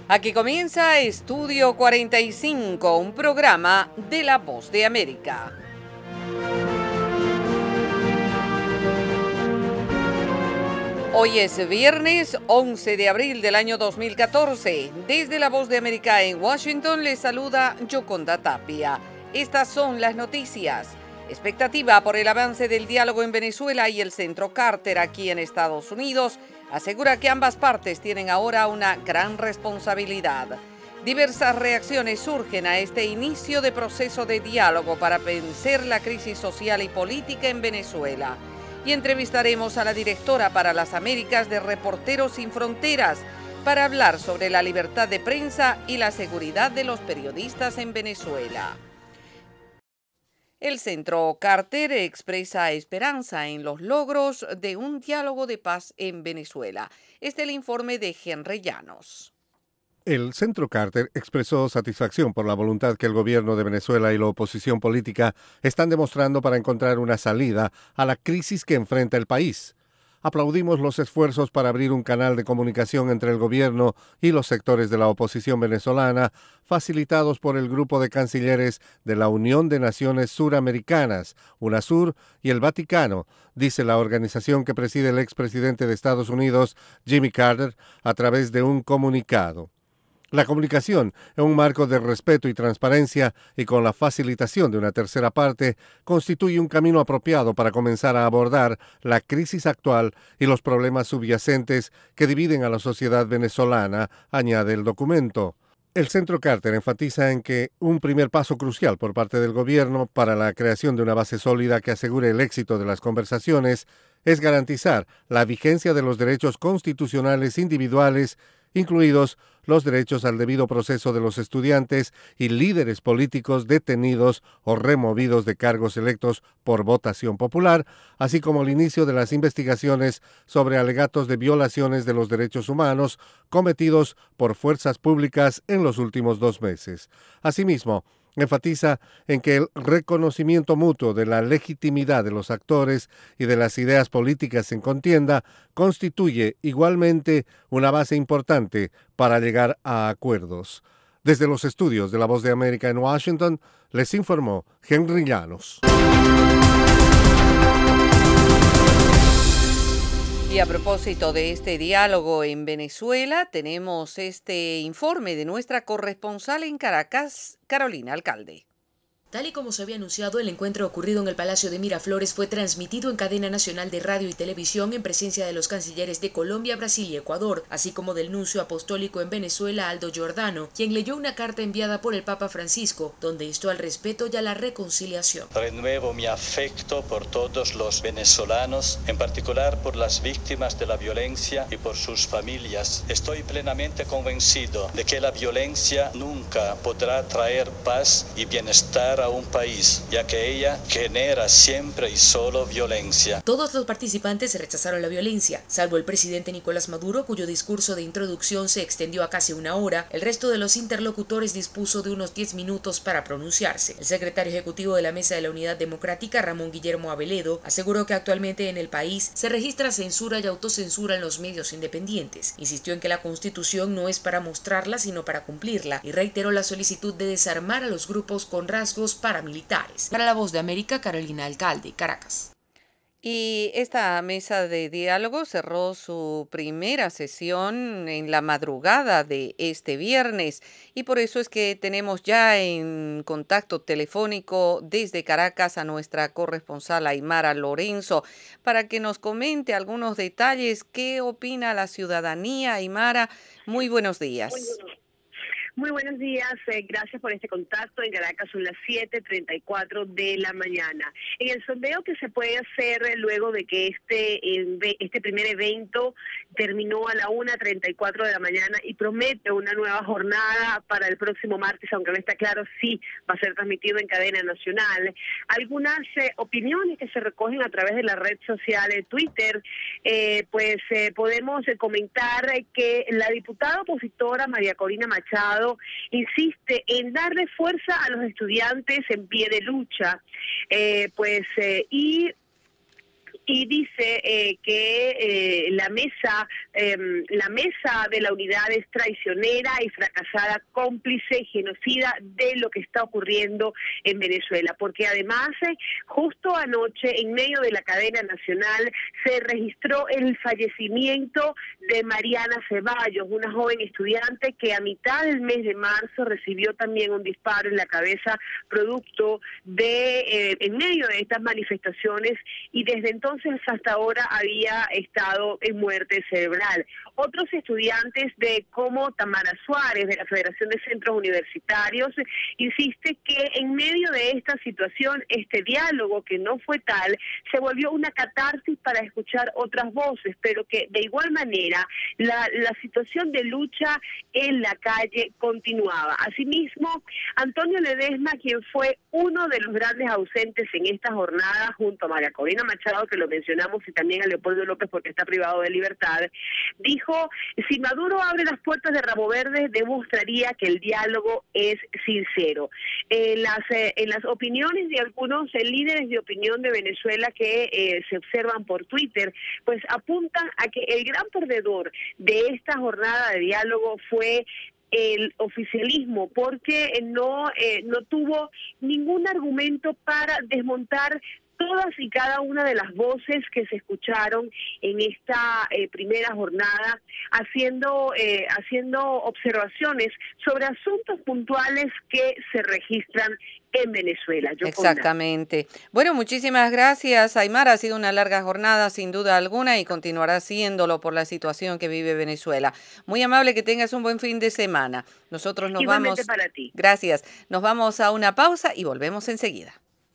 Aquí comienza Estudio 45, un programa de La Voz de América. Hoy es viernes 11 de abril del año 2014. Desde La Voz de América en Washington les saluda Yoconda Tapia. Estas son las noticias. Expectativa por el avance del diálogo en Venezuela y el Centro Carter aquí en Estados Unidos asegura que ambas partes tienen ahora una gran responsabilidad. Diversas reacciones surgen a este inicio de proceso de diálogo para vencer la crisis social y política en Venezuela. Y entrevistaremos a la directora para las Américas de Reporteros Sin Fronteras para hablar sobre la libertad de prensa y la seguridad de los periodistas en Venezuela. El Centro Carter expresa esperanza en los logros de un diálogo de paz en Venezuela. Este es el informe de Henry Llanos. El Centro Carter expresó satisfacción por la voluntad que el gobierno de Venezuela y la oposición política están demostrando para encontrar una salida a la crisis que enfrenta el país. Aplaudimos los esfuerzos para abrir un canal de comunicación entre el gobierno y los sectores de la oposición venezolana, facilitados por el grupo de cancilleres de la Unión de Naciones Suramericanas, UNASUR, y el Vaticano, dice la organización que preside el expresidente de Estados Unidos, Jimmy Carter, a través de un comunicado. La comunicación, en un marco de respeto y transparencia y con la facilitación de una tercera parte, constituye un camino apropiado para comenzar a abordar la crisis actual y los problemas subyacentes que dividen a la sociedad venezolana, añade el documento. El Centro Carter enfatiza en que un primer paso crucial por parte del gobierno para la creación de una base sólida que asegure el éxito de las conversaciones es garantizar la vigencia de los derechos constitucionales individuales, incluidos los derechos al debido proceso de los estudiantes y líderes políticos detenidos o removidos de cargos electos por votación popular, así como el inicio de las investigaciones sobre alegatos de violaciones de los derechos humanos cometidos por fuerzas públicas en los últimos 2 meses. Asimismo, enfatiza en que el reconocimiento mutuo de la legitimidad de los actores y de las ideas políticas en contienda constituye igualmente una base importante para llegar a acuerdos. Desde los estudios de La Voz de América en Washington, les informó Henry Llanos. Y a propósito de este diálogo en Venezuela, tenemos este informe de nuestra corresponsal en Caracas, Carolina Alcalde. Tal y como se había anunciado, el encuentro ocurrido en el Palacio de Miraflores fue transmitido en cadena nacional de radio y televisión en presencia de los cancilleres de Colombia, Brasil y Ecuador, así como del nuncio apostólico en Venezuela, Aldo Giordano, quien leyó una carta enviada por el Papa Francisco, donde instó al respeto y a la reconciliación. Renuevo mi afecto por todos los venezolanos, en particular por las víctimas de la violencia y por sus familias. Estoy plenamente convencido de que la violencia nunca podrá traer paz y bienestar a un país, ya que ella genera siempre y solo violencia. Todos los participantes rechazaron la violencia, salvo el presidente Nicolás Maduro, cuyo discurso de introducción se extendió a casi 1 hora. El resto de los interlocutores dispuso de unos 10 minutos para pronunciarse. El secretario ejecutivo de la Mesa de la Unidad Democrática, Ramón Guillermo Aveledo, aseguró que actualmente en el país se registra censura y autocensura en los medios independientes. Insistió en que la Constitución no es para mostrarla, sino para cumplirla, y reiteró la solicitud de desarmar a los grupos con rasgos paramilitares. Para La Voz de América, Carolina Alcalde, Caracas. Y esta mesa de diálogo cerró su primera sesión en la madrugada de este viernes y por eso es que tenemos ya en contacto telefónico desde Caracas a nuestra corresponsal Aymara Lorenzo para que nos comente algunos detalles. ¿Qué opina la ciudadanía, Aymara? Muy buenos días. Muy buenos días, gracias por este contacto. En Caracas son las 7:34 de la mañana. En el sondeo que se puede hacer luego de que este primer evento terminó a la 1:34 de la mañana y promete una nueva jornada para el próximo martes, aunque no está claro si va a ser transmitido en cadena nacional. Algunas opiniones que se recogen a través de la red social Twitter, podemos comentar que la diputada opositora María Corina Machado insiste en darle fuerza a los estudiantes en pie de lucha, y y dice que la mesa de la unidad es traicionera y fracasada, cómplice, genocida de lo que está ocurriendo en Venezuela, porque además justo anoche en medio de la cadena nacional se registró el fallecimiento de Mariana Ceballos, una joven estudiante que a mitad del mes de marzo recibió también un disparo en la cabeza producto de en medio de estas manifestaciones, y desde entonces hasta ahora había estado en muerte cerebral. Otros estudiantes como Tamara Suárez de la Federación de Centros Universitarios insiste que en medio de esta situación este diálogo, que no fue tal, se volvió una catarsis para escuchar otras voces, pero que de igual manera la situación de lucha en la calle continuaba. Asimismo, Antonio Ledesma, quien fue uno de los grandes ausentes en esta jornada, junto a María Corina Machado, que lo mencionamos, y también a Leopoldo López porque está privado de libertad, dijo: si Maduro abre las puertas de Rabo Verde, demostraría que el diálogo es sincero. En las opiniones de algunos líderes de opinión de Venezuela que se observan por Twitter, pues apuntan a que el gran perdedor de esta jornada de diálogo fue el oficialismo, porque no tuvo ningún argumento para desmontar todas y cada una de las voces que se escucharon en esta primera jornada, haciendo observaciones sobre asuntos puntuales que se registran en Venezuela. Exactamente. Bueno, muchísimas gracias, Aymara. Ha sido una larga jornada, sin duda alguna, y continuará siéndolo por la situación que vive Venezuela. Muy amable, que tengas un buen fin de semana. Nosotros nos Igualmente vamos. Para ti. Gracias. Nos vamos a una pausa y volvemos enseguida.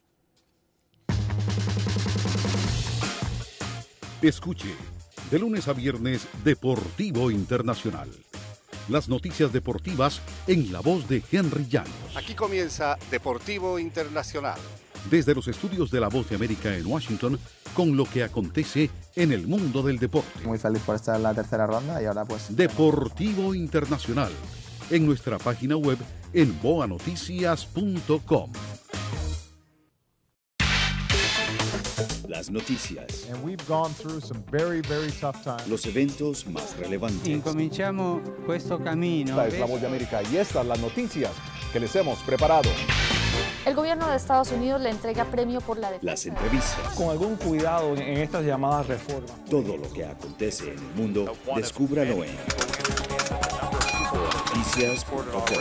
Escuche, de lunes a viernes, Deportivo Internacional. Las noticias deportivas en la voz de Henry Llanos. Aquí comienza Deportivo Internacional. Desde los estudios de La Voz de América en Washington, con lo que acontece en el mundo del deporte. Muy feliz por estar en la tercera ronda y ahora pues... Deportivo Internacional, en nuestra página web en boanoticias.com. Las noticias. And we've gone through some very tough times. Los eventos más relevantes. Incominciamo questo cammino. Esta es La Voz de América y estas las noticias que les hemos preparado. El gobierno de Estados Unidos le entrega premio por la defensa. Las entrevistas. Con algún cuidado en estas llamadas reformas. Todo lo que acontece en el mundo, descúbralo en boanoticias.com.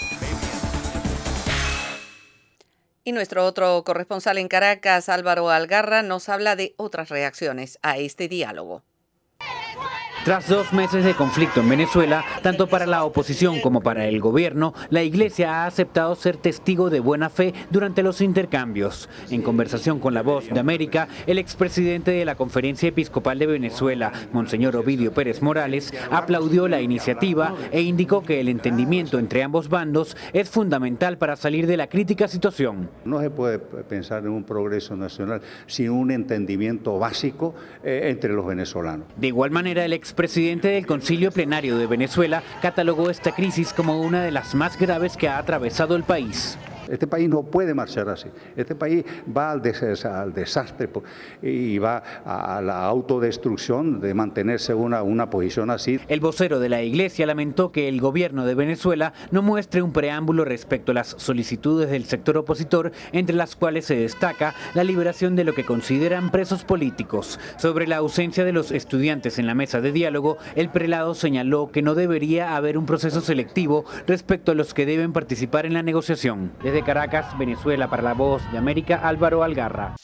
Y nuestro otro corresponsal en Caracas, Álvaro Algarra, nos habla de otras reacciones a este diálogo. Tras 2 meses de conflicto en Venezuela, tanto para la oposición como para el gobierno, la Iglesia ha aceptado ser testigo de buena fe durante los intercambios. En conversación con La Voz de América, el expresidente de la Conferencia Episcopal de Venezuela, Monseñor Ovidio Pérez Morales, aplaudió la iniciativa e indicó que el entendimiento entre ambos bandos es fundamental para salir de la crítica situación. No se puede pensar en un progreso nacional sin un entendimiento básico entre los venezolanos. De igual manera, el expresidente del Concilio Plenario de Venezuela catalogó esta crisis como una de las más graves que ha atravesado el país. Este país no puede marchar así. Este país va al desastre y va a la autodestrucción de mantenerse una posición así. El vocero de la Iglesia lamentó que el gobierno de Venezuela no muestre un preámbulo respecto a las solicitudes del sector opositor, entre las cuales se destaca la liberación de lo que consideran presos políticos. Sobre la ausencia de los estudiantes en la mesa de diálogo, el prelado señaló que no debería haber un proceso selectivo respecto a los que deben participar en la negociación. Desde Caracas, Venezuela, para La Voz de América, Álvaro Algarra.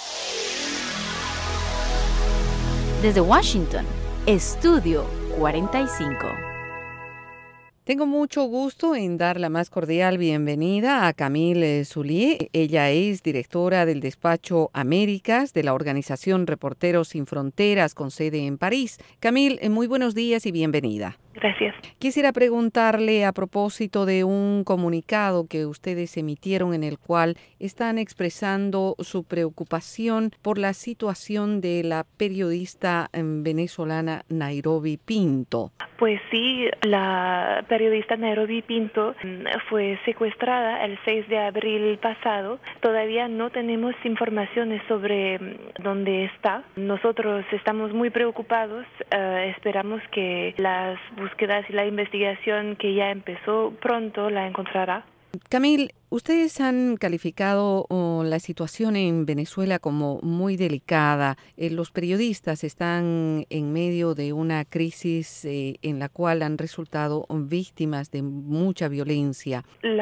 Desde Washington, Estudio 45. Tengo mucho gusto en dar la más cordial bienvenida a Camille Soulier. Ella es directora del despacho Américas de la organización Reporteros Sin Fronteras con sede en París. Camille, muy buenos días y bienvenida. Gracias. Quisiera preguntarle a propósito de un comunicado que ustedes emitieron en el cual están expresando su preocupación por la situación de la periodista venezolana Nairobi Pinto. Pues sí, la periodista Nairobi Pinto fue secuestrada el 6 de abril pasado. Todavía no tenemos informaciones sobre dónde está. Nosotros estamos muy preocupados. Esperamos que las búsquedas y la investigación que ya empezó pronto la encontrará. Camil, ustedes han calificado la situación en Venezuela como muy delicada. Los periodistas están en medio de una crisis en la cual han resultado víctimas de mucha violencia.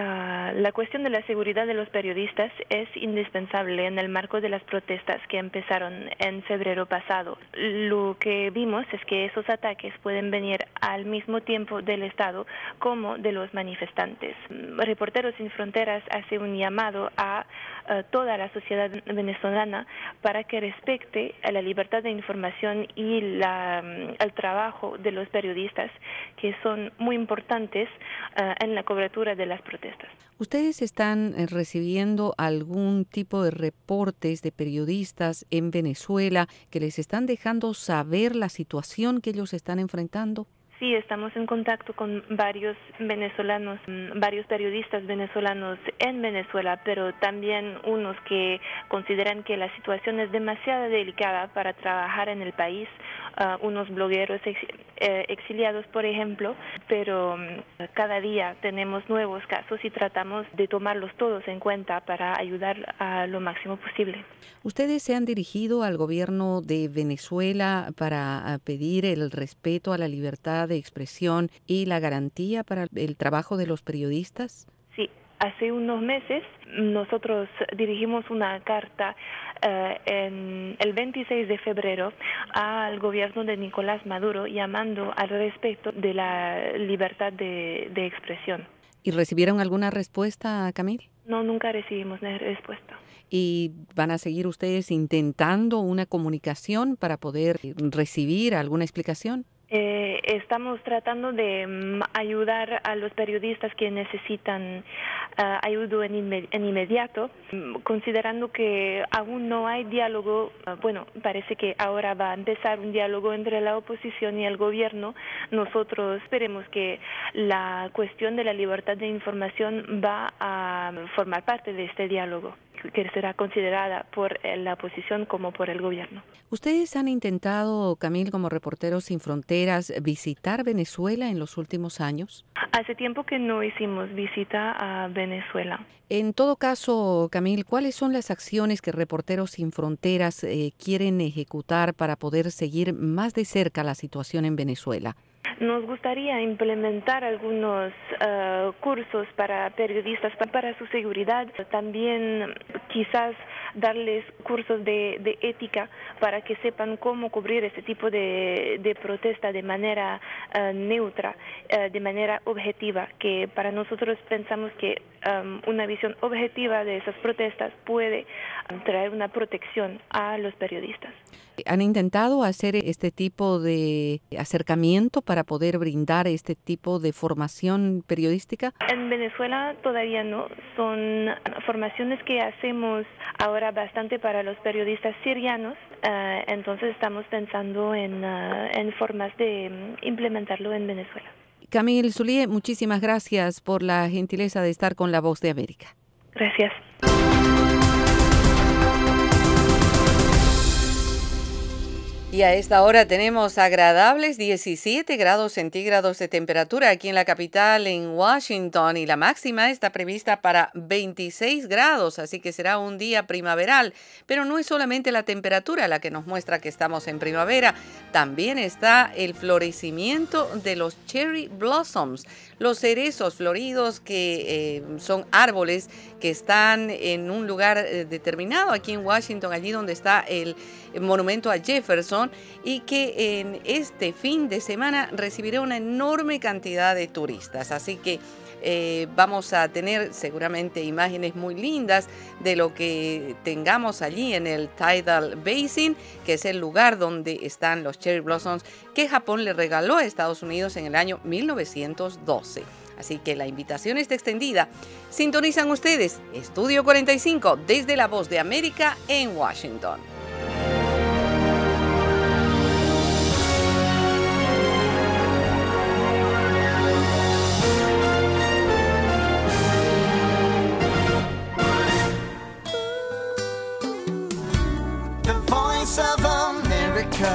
La cuestión de la seguridad de los periodistas es indispensable en el marco de las protestas que empezaron en febrero pasado. Lo que vimos es que esos ataques pueden venir al mismo tiempo del Estado como de los manifestantes. Reporteros Sin Fronteras hace un llamado a toda la sociedad venezolana para que respete la libertad de información y el trabajo de los periodistas, que son muy importantes en la cobertura de las protestas. ¿Ustedes están recibiendo algún tipo de reportes de periodistas en Venezuela que les están dejando saber la situación que ellos están enfrentando? Sí, estamos en contacto con varios venezolanos, varios periodistas venezolanos en Venezuela, pero también unos que consideran que la situación es demasiado delicada para trabajar en el país, unos blogueros exiliados, por ejemplo, pero cada día tenemos nuevos casos y tratamos de tomarlos todos en cuenta para ayudar a lo máximo posible. ¿Ustedes se han dirigido al gobierno de Venezuela para pedir el respeto a la libertad de expresión y la garantía para el trabajo de los periodistas? Sí, hace unos meses nosotros dirigimos una carta en el 26 de febrero al gobierno de Nicolás Maduro llamando al respeto de la libertad de expresión. ¿Y recibieron alguna respuesta, Camil? No, nunca recibimos respuesta. ¿Y van a seguir ustedes intentando una comunicación para poder recibir alguna explicación? Estamos tratando de ayudar a los periodistas que necesitan ayuda en inmediato, considerando que aún no hay diálogo. Bueno, parece que ahora va a empezar un diálogo entre la oposición y el gobierno. Nosotros esperemos que la cuestión de la libertad de información va a formar parte de este diálogo, que será considerada por la oposición como por el gobierno. ¿Ustedes han intentado, Camil, como Reporteros Sin Fronteras, visitar Venezuela en los últimos años? Hace tiempo que no hicimos visita a Venezuela. En todo caso, Camil, ¿cuáles son las acciones que Reporteros Sin Fronteras quieren ejecutar para poder seguir más de cerca la situación en Venezuela? Nos gustaría implementar algunos cursos para periodistas para su seguridad, también quizás darles cursos de ética para que sepan cómo cubrir este tipo de protesta de manera neutra, de manera objetiva, que para nosotros pensamos que una visión objetiva de esas protestas puede traer una protección a los periodistas. ¿Han intentado hacer este tipo de acercamiento para poder brindar este tipo de formación periodística? En Venezuela todavía no. Son formaciones que hacemos ahora bastante para los periodistas sirianos. Entonces estamos pensando en formas de implementarlo en Venezuela. Camil Zulié, muchísimas gracias por la gentileza de estar con La Voz de América. Gracias. Y a esta hora tenemos agradables 17 grados centígrados de temperatura aquí en la capital, en Washington, y la máxima está prevista para 26 grados, así que será un día primaveral. Pero no es solamente la temperatura la que nos muestra que estamos en primavera, también está el florecimiento de los cherry blossoms, los cerezos floridos que son árboles que están en un lugar determinado aquí en Washington, allí donde está el monumento a Jefferson, y que en este fin de semana recibirá una enorme cantidad de turistas. Así que vamos a tener seguramente imágenes muy lindas de lo que tengamos allí en el Tidal Basin, que es el lugar donde están los cherry blossoms que Japón le regaló a Estados Unidos en el año 1912. Así que la invitación está extendida. Sintonizan ustedes Estudio 45 desde La Voz de América en Washington. The Voice of America.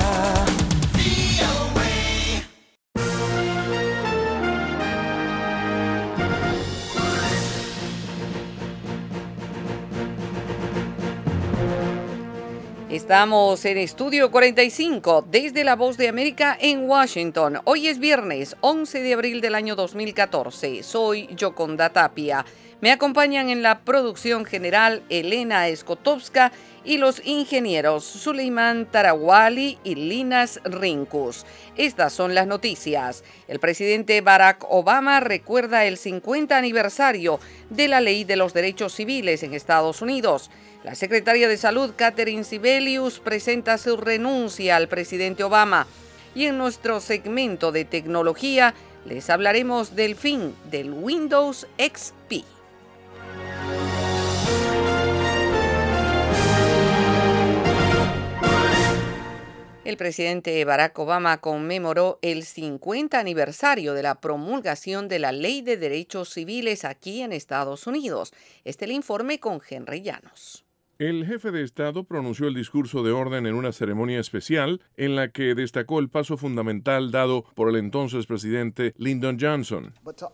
Estamos en Estudio 45 desde La Voz de América en Washington. Hoy es viernes 11 de abril del año 2014. Soy Yoconda Tapia. Me acompañan en la producción general Elena Escotovska y los ingenieros Suleiman Tarawali y Linas Rinkus. Estas son las noticias. El presidente Barack Obama recuerda el 50 aniversario de la Ley de los Derechos Civiles en Estados Unidos. La secretaria de Salud, Catherine Sebelius, presenta su renuncia al presidente Obama. Y en nuestro segmento de tecnología les hablaremos del fin del Windows XP. El presidente Barack Obama conmemoró el 50 aniversario de la promulgación de la Ley de Derechos Civiles aquí en Estados Unidos. Este es el informe con Henry Llanos. El jefe de Estado pronunció el discurso de orden en una ceremonia especial en la que destacó el paso fundamental dado por el entonces presidente Lyndon Johnson.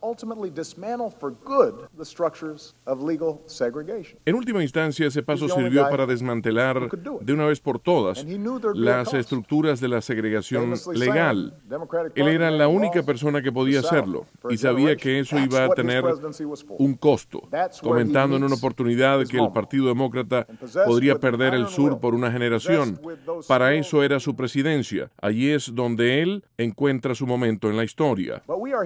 En última instancia, ese paso sirvió para desmantelar de una vez por todas las estructuras de la segregación legal. Él era la única persona que podía hacerlo y sabía que eso iba a tener un costo, comentando en una oportunidad que el Partido Demócrata podría perder el sur por una generación. Para eso era su presidencia. Allí es donde él encuentra su momento en la historia.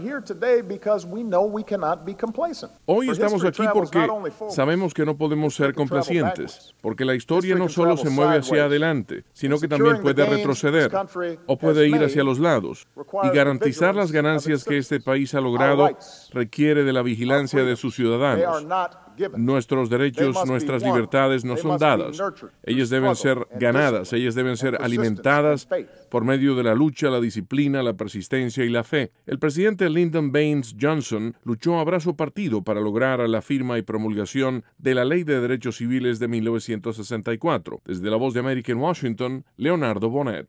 Hoy estamos aquí porque sabemos que no podemos ser complacientes, porque la historia no solo se mueve hacia adelante, sino que también puede retroceder o puede ir hacia los lados. Y garantizar las ganancias que este país ha logrado requiere de la vigilancia de sus ciudadanos. Nuestros derechos, nuestras libertades no son dadas. Ellas deben ser ganadas, ellas deben ser alimentadas por medio de la lucha, la disciplina, la persistencia y la fe. El presidente Lyndon Baines Johnson luchó a brazo partido para lograr la firma y promulgación de la Ley de Derechos Civiles de 1964. Desde La Voz de América en Washington, Leonardo Bonet.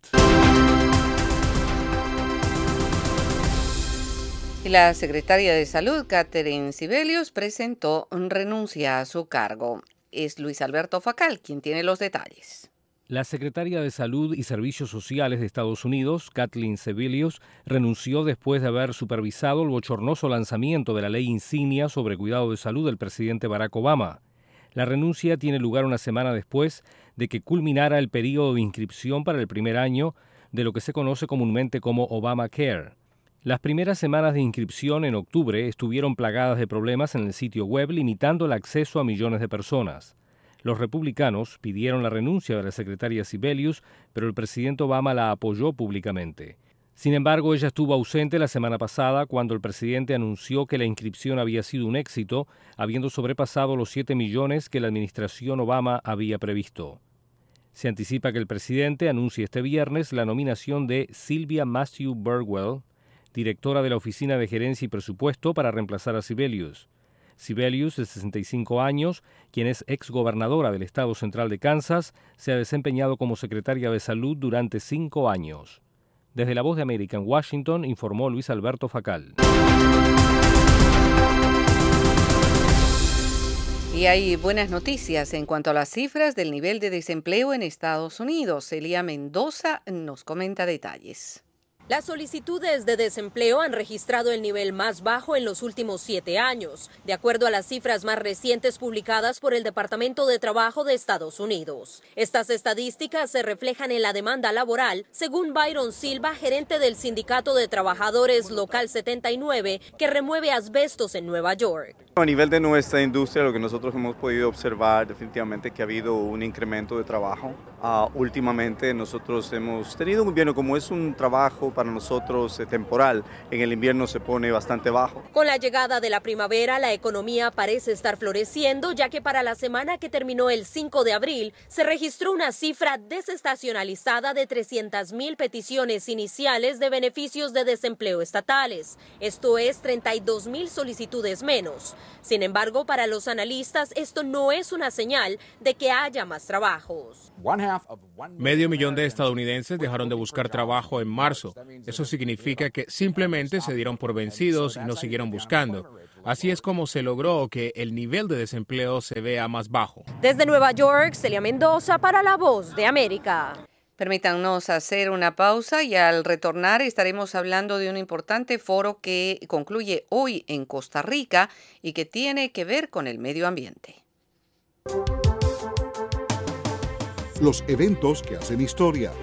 La secretaria de Salud, Catherine Sebelius, presentó renuncia a su cargo. Es Luis Alberto Facal quien tiene los detalles. La secretaria de Salud y Servicios Sociales de Estados Unidos, Kathleen Sebelius, renunció después de haber supervisado el bochornoso lanzamiento de la ley insignia sobre cuidado de salud del presidente Barack Obama. La renuncia tiene lugar una semana después de que culminara el periodo de inscripción para el primer año de lo que se conoce comúnmente como Obamacare. Las primeras semanas de inscripción en octubre estuvieron plagadas de problemas en el sitio web, limitando el acceso a millones de personas. Los republicanos pidieron la renuncia de la secretaria Sebelius, pero el presidente Obama la apoyó públicamente. Sin embargo, ella estuvo ausente la semana pasada cuando el presidente anunció que la inscripción había sido un éxito, habiendo sobrepasado los 7 millones que la administración Obama había previsto. Se anticipa que el presidente anuncie este viernes la nominación de Sylvia Matthew Burwell, directora de la Oficina de Gerencia y Presupuesto, para reemplazar a Sebelius. Sebelius, de 65 años, quien es exgobernadora del estado central de Kansas, se ha desempeñado como secretaria de Salud durante 5 años. Desde La Voz de América en Washington, informó Luis Alberto Facal. Y hay buenas noticias en cuanto a las cifras del nivel de desempleo en Estados Unidos. Elia Mendoza nos comenta detalles. Las solicitudes de desempleo han registrado el nivel más bajo en los últimos 7 años, de acuerdo a las cifras más recientes publicadas por el Departamento de Trabajo de Estados Unidos. Estas estadísticas se reflejan en la demanda laboral, según Byron Silva, gerente del Sindicato de Trabajadores Local 79, que remueve asbestos en Nueva York. A nivel de nuestra industria, lo que nosotros hemos podido observar definitivamente que ha habido un incremento de trabajo. Últimamente nosotros hemos tenido un invierno, como es un trabajo para nosotros temporal, en el invierno se pone bastante bajo. Con la llegada de la primavera, la economía parece estar floreciendo, ya que para la semana que terminó el 5 de abril se registró una cifra desestacionalizada de 300,000 peticiones iniciales de beneficios de desempleo estatales. Esto es 32,000 solicitudes menos. Sin embargo, para los analistas, esto no es una señal de que haya más trabajos. 500,000 de estadounidenses dejaron de buscar trabajo en marzo. Eso significa que simplemente se dieron por vencidos y no siguieron buscando. Así es como se logró que el nivel de desempleo se vea más bajo. Desde Nueva York, Celia Mendoza para La Voz de América. Permítanos hacer una pausa y al retornar estaremos hablando de un importante foro que concluye hoy en Costa Rica y que tiene que ver con el medio ambiente. Los eventos que hacen historia.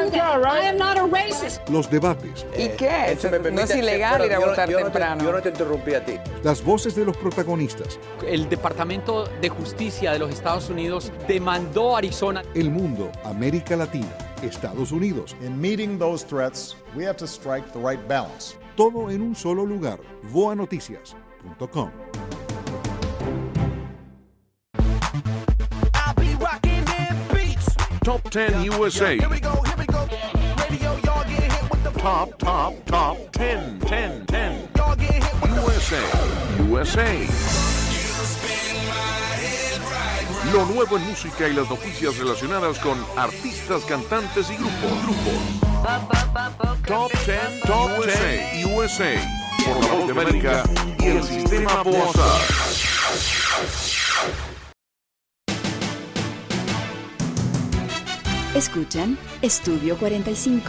Los debates. ¿Y qué? No es ilegal ir a votar temprano. Yo no te interrumpí a ti. Las voces de los protagonistas. El Departamento de Justicia de los Estados Unidos demandó a Arizona. El mundo, América Latina, Estados Unidos. In meeting those threats, we have to strike the right balance. Todo en un solo lugar. voanoticias.com. Top 10 USA. Here we go. Radio, y'all get hit with the top 10. Y'all get hit with USA. Lo nuevo en música y las noticias relacionadas con artistas, cantantes y grupos. Top 10 USA. Por La Voz de América y el Sistema Bosa. Escuchan Estudio 45.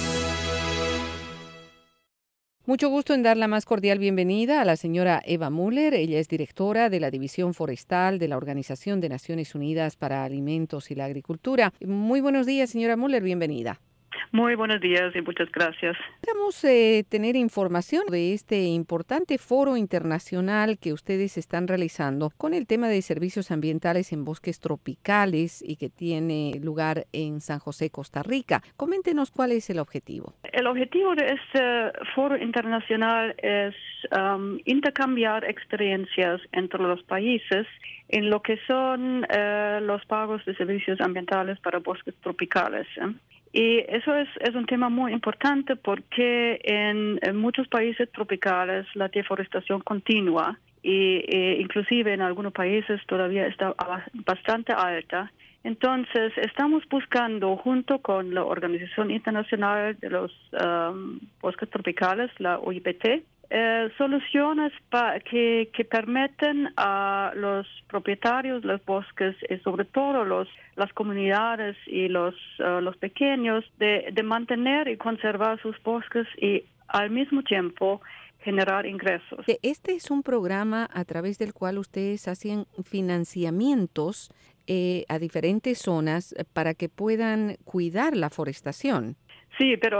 Mucho gusto en dar la más cordial bienvenida a la señora Eva Müller. Ella es directora de la División Forestal de la Organización de Naciones Unidas para Alimentos y la Agricultura. Muy buenos días, señora Müller, bienvenida. Muy buenos días y muchas gracias. Queremos tener información de este importante foro internacional que ustedes están realizando con el tema de servicios ambientales en bosques tropicales y que tiene lugar en San José, Costa Rica. Coméntenos cuál es el objetivo. El objetivo de este foro internacional es intercambiar experiencias entre los países en lo que son los pagos de servicios ambientales para bosques tropicales. Y eso es un tema muy importante porque en muchos países tropicales la deforestación continúa y inclusive en algunos países todavía está bastante alta. Entonces estamos buscando junto con la Organización Internacional de los Bosques Tropicales, la OIBT, soluciones que permiten a los propietarios de los bosques y sobre todo las comunidades y los pequeños de mantener y conservar sus bosques y al mismo tiempo generar ingresos. Este es un programa a través del cual ustedes hacen financiamientos a diferentes zonas para que puedan cuidar la forestación. Sí, pero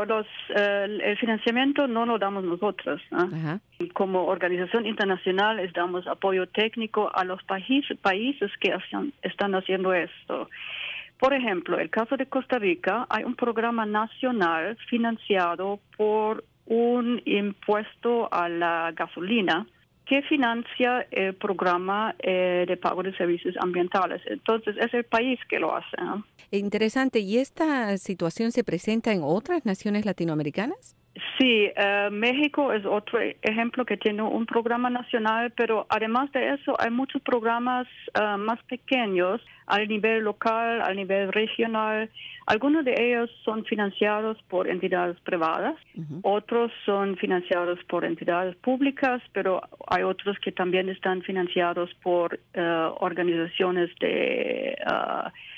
el financiamiento no lo damos nosotros, ¿no? Como organización internacional les damos apoyo técnico a los países que están haciendo esto. Por ejemplo, el caso de Costa Rica, hay un programa nacional financiado por un impuesto a la gasolina que financia el programa de pago de servicios ambientales. Entonces, es el país que lo hace, ¿no? Interesante. ¿Y esta situación se presenta en otras naciones latinoamericanas? Sí, México es otro ejemplo que tiene un programa nacional, pero además de eso hay muchos programas más pequeños al nivel local, al nivel regional. Algunos de ellos son financiados por entidades privadas, otros son financiados por entidades públicas, pero hay otros que también están financiados por organizaciones de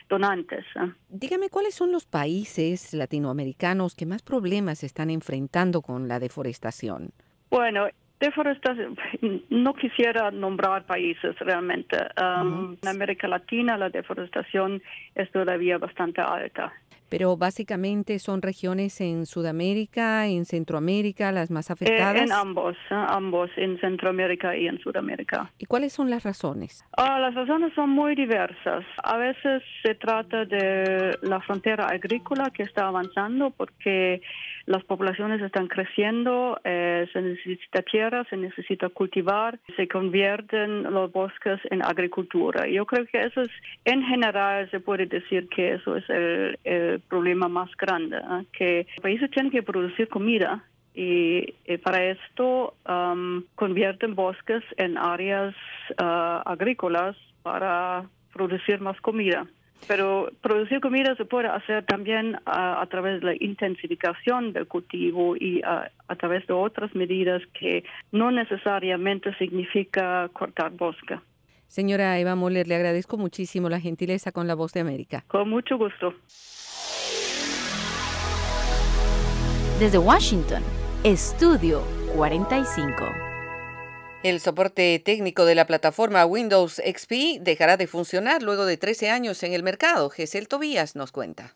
donantes. Dígame, ¿cuáles son los países latinoamericanos que más problemas están enfrentando con la deforestación? Bueno, deforestación, no quisiera nombrar países realmente. En América Latina la deforestación es todavía bastante alta. Pero básicamente son regiones en Sudamérica, en Centroamérica, las más afectadas. En ambos, en Centroamérica y en Sudamérica. ¿Y cuáles son las razones? Las razones son muy diversas. A veces se trata de la frontera agrícola que está avanzando porque las poblaciones están creciendo, se necesita tierra, se necesita cultivar, se convierten los bosques en agricultura. Yo creo que eso es, en general, se puede decir que eso es el problema más grande, que los países tienen que producir comida y para esto convierten bosques en áreas agrícolas para producir más comida. Pero producir comida se puede hacer también a través de la intensificación del cultivo y a través de otras medidas que no necesariamente significa cortar bosque. Señora Eva Moller, le agradezco muchísimo la gentileza con La Voz de América. Con mucho gusto. Desde Washington, Estudio 45. El soporte técnico de la plataforma Windows XP dejará de funcionar luego de 13 años en el mercado. Gesell Tobías nos cuenta.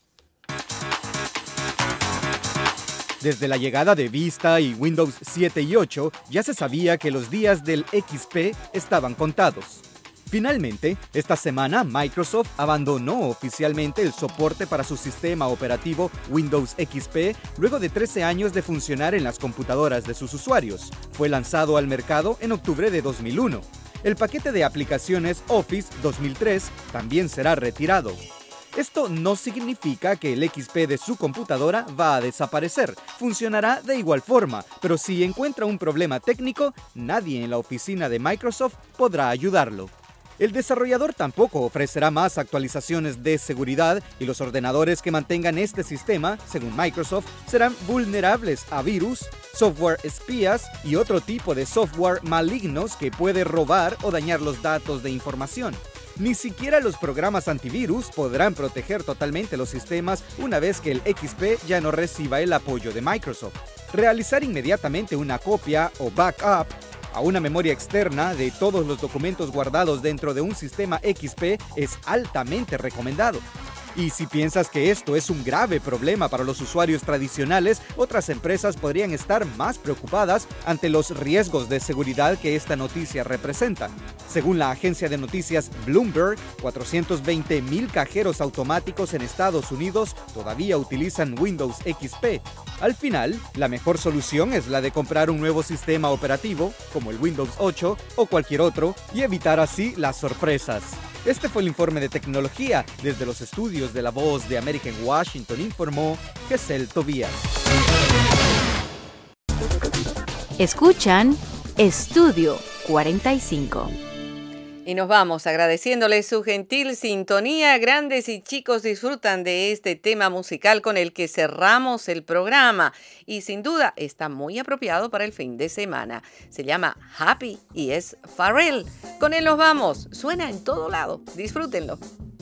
Desde la llegada de Vista y Windows 7 y 8, ya se sabía que los días del XP estaban contados. Finalmente, esta semana Microsoft abandonó oficialmente el soporte para su sistema operativo Windows XP luego de 13 años de funcionar en las computadoras de sus usuarios. Fue lanzado al mercado en octubre de 2001. El paquete de aplicaciones Office 2003 también será retirado. Esto no significa que el XP de su computadora va a desaparecer. Funcionará de igual forma, pero si encuentra un problema técnico, nadie en la oficina de Microsoft podrá ayudarlo. El desarrollador tampoco ofrecerá más actualizaciones de seguridad y los ordenadores que mantengan este sistema, según Microsoft, serán vulnerables a virus, software espías y otro tipo de software malignos que puede robar o dañar los datos de información. Ni siquiera los programas antivirus podrán proteger totalmente los sistemas una vez que el XP ya no reciba el apoyo de Microsoft. Realizar inmediatamente una copia o backup a una memoria externa de todos los documentos guardados dentro de un sistema XP es altamente recomendado. Y si piensas que esto es un grave problema para los usuarios tradicionales, otras empresas podrían estar más preocupadas ante los riesgos de seguridad que esta noticia representa. Según la agencia de noticias Bloomberg, 420,000 cajeros automáticos en Estados Unidos todavía utilizan Windows XP. Al final, la mejor solución es la de comprar un nuevo sistema operativo, como el Windows 8 o cualquier otro, y evitar así las sorpresas. Este fue el informe de tecnología. Desde los estudios de La Voz de América en Washington informó Gesell Tobías. Escuchan Estudio 45. Y nos vamos agradeciéndoles su gentil sintonía. Grandes y chicos disfrutan de este tema musical con el que cerramos el programa. Y sin duda está muy apropiado para el fin de semana. Se llama Happy y es Pharrell. Con él nos vamos. Suena en todo lado. Disfrútenlo.